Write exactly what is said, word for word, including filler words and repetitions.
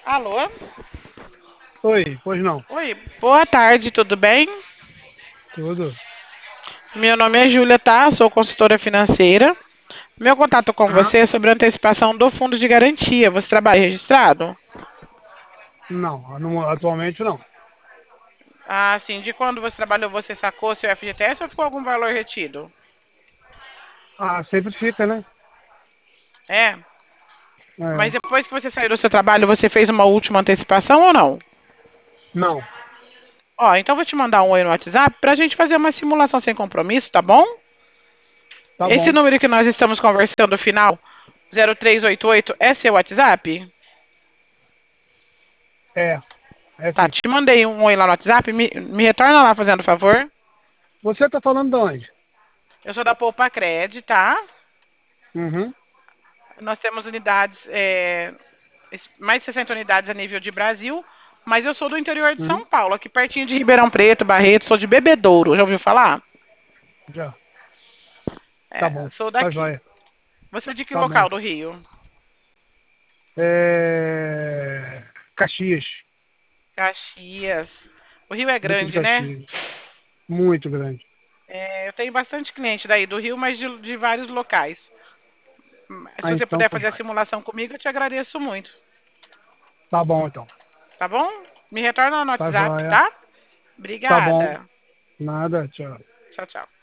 Alô? Oi, pois não. Oi, boa tarde, tudo bem? Tudo? Meu nome é Júlia, tá? Sou consultora financeira. Meu contato com Ah, você é sobre a antecipação do fundo de garantia. Você trabalha registrado? não, não, atualmente não. Ah, sim. De quando você trabalhou, você sacou seu F G T S ou ficou algum valor retido? Ah, sempre fica, né? É. Mas É, depois que você saiu do seu trabalho, você fez uma última antecipação ou não? não, Ó, então eu vou te mandar um oi no WhatsApp pra gente fazer uma simulação sem compromisso, tá bom? tá Esse bom. número que nós estamos conversando, final zero três oito oito, é seu WhatsApp? É, é Tá, sim. te mandei um oi lá no WhatsApp. Me, me retorna lá, fazendo favor. Você tá falando de onde? Eu sou da Poupa Cred, tá? Uhum, Nós temos unidades, é, es- mais de sessenta unidades a nível de Brasil, mas eu sou do interior de uhum, São Paulo, aqui pertinho de Ribeirão Preto, Barreto, sou de Bebedouro, já ouviu falar? já. Tá É, bom, sou tá daqui. joia. Você é de que Tá bom, local do então. Rio? É... Caxias, Caxias. O Rio é Duque de grande, né? Caxias. Muito grande. É, eu tenho bastante cliente daí do Rio, mas de, de vários locais. Hum, Ah, Se você então puder tá fazer a joia. simulação comigo, eu te agradeço muito. Tá bom, então. Tá bom? Me retorna no Tá WhatsApp, joia. tá? Tá bom. Obrigada. Nada, tchau. Tchau, tchau.